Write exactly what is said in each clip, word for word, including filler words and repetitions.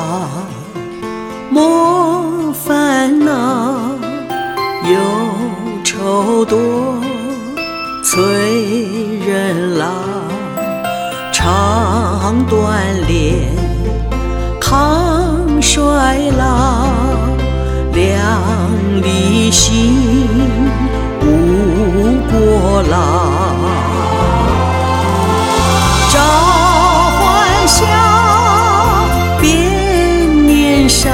莫烦恼，忧愁多催人老。常锻炼抗衰老，量力行无过劳。召唤笑变年少，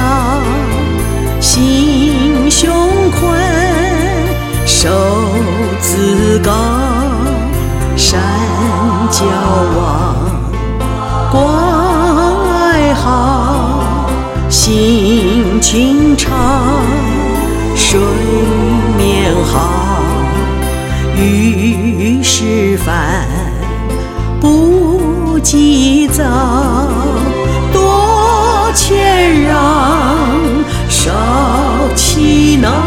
心胸宽受自高。善交往关爱好，心情长睡眠好。遇事烦不急躁，多谦让少气恼。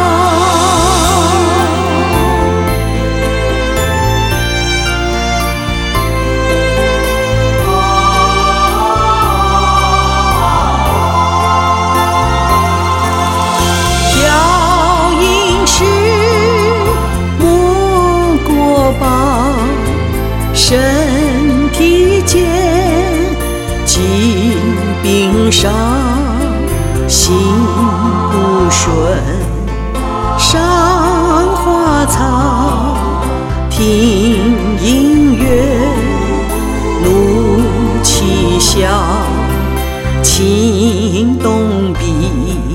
身体健，疾病少，心不顺，赏花草，听音乐，怒气消，轻动笔，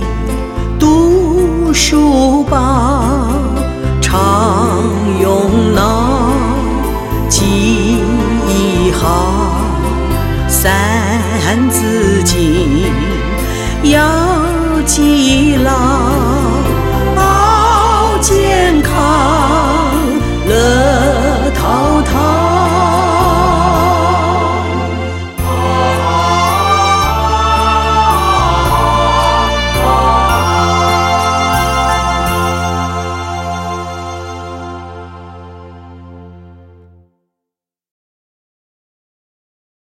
读书报，常用脑，记忆好。三字经要记牢。